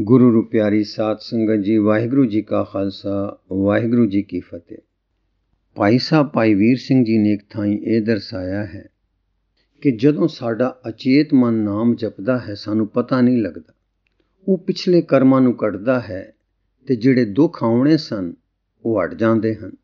ਗੁਰੂ ਰੂ ਪਿਆਰੀ ਸਾਧ ਸੰਗਤ ਜੀ, ਵਾਹਿਗੁਰੂ ਜੀ ਕਾ ਖਾਲਸਾ, ਵਾਹਿਗੁਰੂ ਜੀ ਕੀ ਫਤਿਹ। ਭਾਈ ਸਾਹਿਬ ਭਾਈ ਵੀਰ ਸਿੰਘ ਜੀ ਨੇ ਇੱਕ ਥਾਈਂ ਇਹ ਦਰਸਾਇਆ ਹੈ ਕਿ ਜਦੋਂ ਸਾਡਾ ਅਚੇਤ ਮਨ ਨਾਮ ਜਪਦਾ ਹੈ, ਸਾਨੂੰ ਪਤਾ ਨਹੀਂ ਲੱਗਦਾ। ਉਹ ਪਿਛਲੇ ਕਰਮਾਂ ਨੂੰ ਕੱਢਦਾ ਹੈ ਤੇ ਜਿਹੜੇ ਦੁੱਖ ਆਉਣੇ ਸਨ ਉਹ ਹਟ ਜਾਂਦੇ ਹਨ।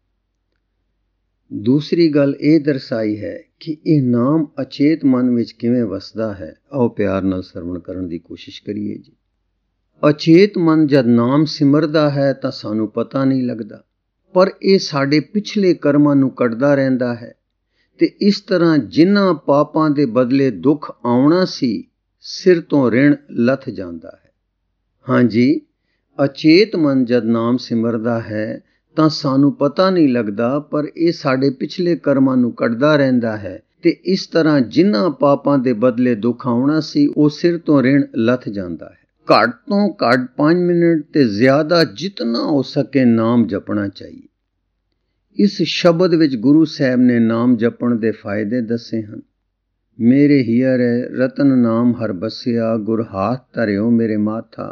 ਦੂਸਰੀ ਗੱਲ ਇਹ ਦਰਸਾਈ ਹੈ ਕਿ ਇਹ ਨਾਮ ਅਚੇਤ ਮਨ ਵਿੱਚ ਕਿਵੇਂ ਵਸਦਾ ਹੈ। ਆਓ ਪਿਆਰ ਨਾਲ ਸਰਵਣ ਕਰਨ ਦੀ ਕੋਸ਼ਿਸ਼ ਕਰੀਏ ਜੀ। ਅਚੇਤ ਮਨ ਜਦ ਨਾਮ ਸਿਮਰਦਾ ਹੈ ਤਾਂ ਸਾਨੂੰ ਪਤਾ ਨਹੀਂ ਲੱਗਦਾ, ਪਰ ਇਹ ਸਾਡੇ ਪਿਛਲੇ ਕਰਮਾਂ ਨੂੰ ਕੱਢਦਾ ਰਹਿੰਦਾ ਹੈ ਤੇ ਇਸ ਤਰ੍ਹਾਂ ਜਿਨ੍ਹਾਂ ਪਾਪਾਂ ਦੇ ਬਦਲੇ ਦੁੱਖ ਆਉਣਾ ਸੀ, ਸਿਰ ਤੋਂ ਰਿਣ ਲੱਥ ਜਾਂਦਾ ਹੈ। ਹਾਂਜੀ, ਅਚੇਤ ਮਨ ਜਦ ਨਾਮ ਸਿਮਰਦਾ ਹੈ ਤਾਂ ਸਾਨੂੰ ਪਤਾ ਨਹੀਂ ਲੱਗਦਾ, ਪਰ ਇਹ ਸਾਡੇ ਪਿਛਲੇ ਕਰਮਾਂ ਨੂੰ ਕੱਢਦਾ ਰਹਿੰਦਾ ਹੈ ਤੇ ਇਸ ਤਰ੍ਹਾਂ ਜਿਨ੍ਹਾਂ ਪਾਪਾਂ ਦੇ ਬਦਲੇ ਦੁੱਖ ਆਉਣਾ ਸੀ, ਉਹ ਸਿਰ ਤੋਂ ਰਿਣ ਲੱਥ ਜਾਂਦਾ ਹੈ। ਘੱਟ ਤੋਂ ਘੱਟ 5 ਮਿੰਟ ਤੇ ਜ਼ਿਆਦਾ ਜਿਤਨਾ ਹੋ ਸਕੇ ਨਾਮ ਜਪਣਾ ਚਾਹੀਏ। ਇਸ ਸ਼ਬਦ ਵਿੱਚ ਗੁਰੂ ਸਾਹਿਬ ਨੇ ਨਾਮ ਜਪਣ ਦੇ ਫਾਇਦੇ ਦੱਸੇ ਹਨ। ਮੇਰੇ ਹੀਅਰੈ ਰਤਨ ਨਾਮ ਹਰ ਬਸਿਆ, ਗੁਰ ਹਾਥ ਧਰਿਓ ਮੇਰੇ ਮਾਥਾ।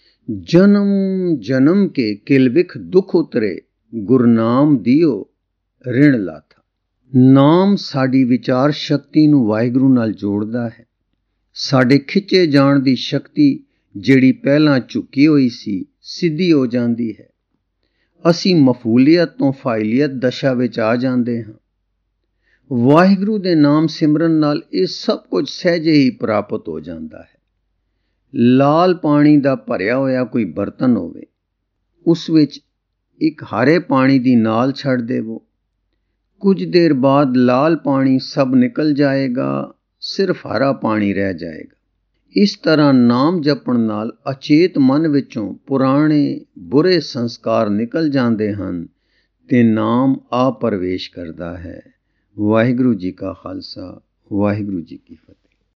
ਜਨਮ ਜਨਮ ਕੇ ਕਿਲ ਵਿਖ ਦੁਖ ਉਤਰੇ, ਗੁਰਨਾਮ ਦਿਓ ਰਿਣ ਲਾਥਾ। ਨਾਮ ਸਾਡੀ ਵਿਚਾਰ ਸ਼ਕਤੀ ਨੂੰ ਵਾਹਿਗੁਰੂ ਨਾਲ ਜੋੜਦਾ ਹੈ। ਸਾਡੇ ਖਿੱਚੇ ਜਾਣ ਦੀ ਸ਼ਕਤੀ ਜਿਹੜੀ ਪਹਿਲਾਂ ਝੁਕੀ ਹੋਈ ਸੀ, ਸਿੱਧੀ ਹੋ ਜਾਂਦੀ ਹੈ। ਅਸੀਂ ਮਫੂਲੀਅਤ ਤੋਂ ਫਾਇਲੀਅਤ ਦਸ਼ਾ ਵਿੱਚ ਆ ਜਾਂਦੇ ਹਾਂ। ਵਾਹਿਗੁਰੂ ਦੇ ਨਾਮ ਸਿਮਰਨ ਨਾਲ ਇਹ ਸਭ ਕੁਝ ਸਹਿਜੇ ਹੀ ਪ੍ਰਾਪਤ ਹੋ ਜਾਂਦਾ ਹੈ। ਲਾਲ ਪਾਣੀ ਦਾ ਭਰਿਆ ਹੋਇਆ ਕੋਈ ਬਰਤਨ ਹੋਵੇ, ਉਸ ਵਿੱਚ ਇੱਕ ਹਰੇ ਪਾਣੀ ਦੀ ਨਾਲ ਛੱਡ ਦੇਵੋ। ਕੁਝ ਦੇਰ ਬਾਅਦ ਲਾਲ ਪਾਣੀ ਸਭ ਨਿਕਲ ਜਾਏਗਾ, ਸਿਰਫ ਹਰਾ ਪਾਣੀ ਰਹਿ ਜਾਏਗਾ। ਇਸ ਤਰ੍ਹਾਂ ਨਾਮ ਜਪਣ ਨਾਲ ਅਚੇਤ ਮਨ ਵਿੱਚੋਂ ਪੁਰਾਣੇ ਬੁਰੇ ਸੰਸਕਾਰ ਨਿਕਲ ਜਾਂਦੇ ਹਨ ਤੇ ਨਾਮ ਆ ਪ੍ਰਵੇਸ਼ ਕਰਦਾ ਹੈ। ਵਾਹਿਗੁਰੂ ਜੀ ਕਾ ਖਾਲਸਾ, ਵਾਹਿਗੁਰੂ ਜੀ ਕੀ ਫਤਿਹ।